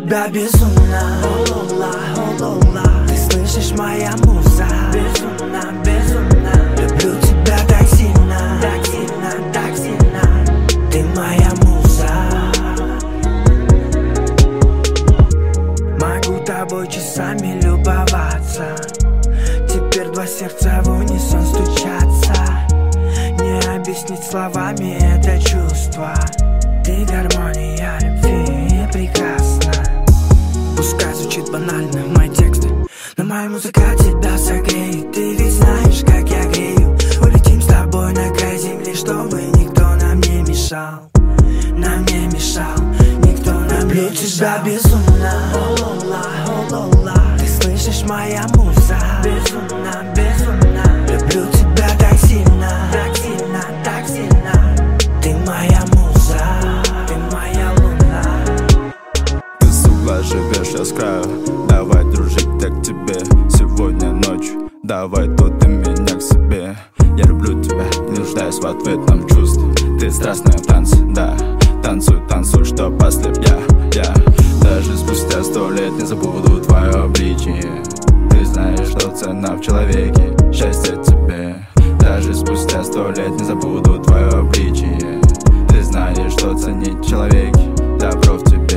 тебя безумно, о-лола, о-лола. Ты слышишь, моя муза? Безумно, безумно. Люблю тебя так сильно, так сильно, так сильно. Ты моя муза. Могу тобой часами любоваться. Теперь два сердца в унисон стучатся. Не объяснить словами это чувство. Ты гармония любви и прекрасна. Пускай звучит банально мои тексты, но моя музыка тебя согреет. Ты ведь знаешь, как я грею. Улетим с тобой на край земли, чтобы никто нам не мешал. Нам не мешал, никто нам не мешал. Люблю тебя безумно, о-лола, о-лола. Ты слышишь, моя муза? Безумно, безумно. Люблю тебя так сильно, так сильно, так сильно. Ты моя муза, ты моя луна. Ты с угла живешь, я с краю. Давай дружить так к тебе. Сегодня ночью, давай тут ты меня к себе. Я люблю тебя, не нуждаюсь в ответном чувстве. Ты страстная в танце, да. Танцуй, танцуй, что послеп я. Даже спустя 100 лет не забуду твое обличие. Ты знаешь, что цена в человеке. Счастье тебе. Даже спустя 100 лет не забуду твое обличие. Ты знаешь, что ценить в человеке. Добро в тебе.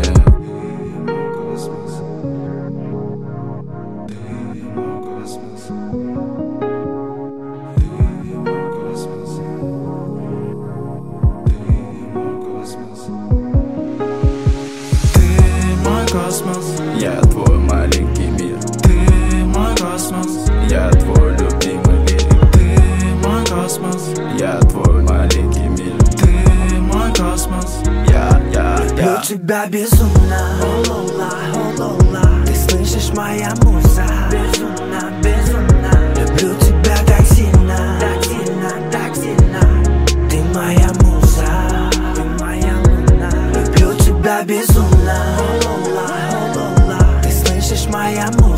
Я твой маленький мир. Ты мой космос. Я твой любимый лирик. Ты мой космос. Я твой маленький мир. Ты мой космос. Люблю тебя безумно, о-лола, о-лола. Ты слышишь, моя муза? Безумно, безумно. Люблю тебя так сильно, так сильно, так сильно. Ты моя муза, ты моя луна. Люблю тебя безумно, о-лола, о-лола. Ты слышишь, моя муза?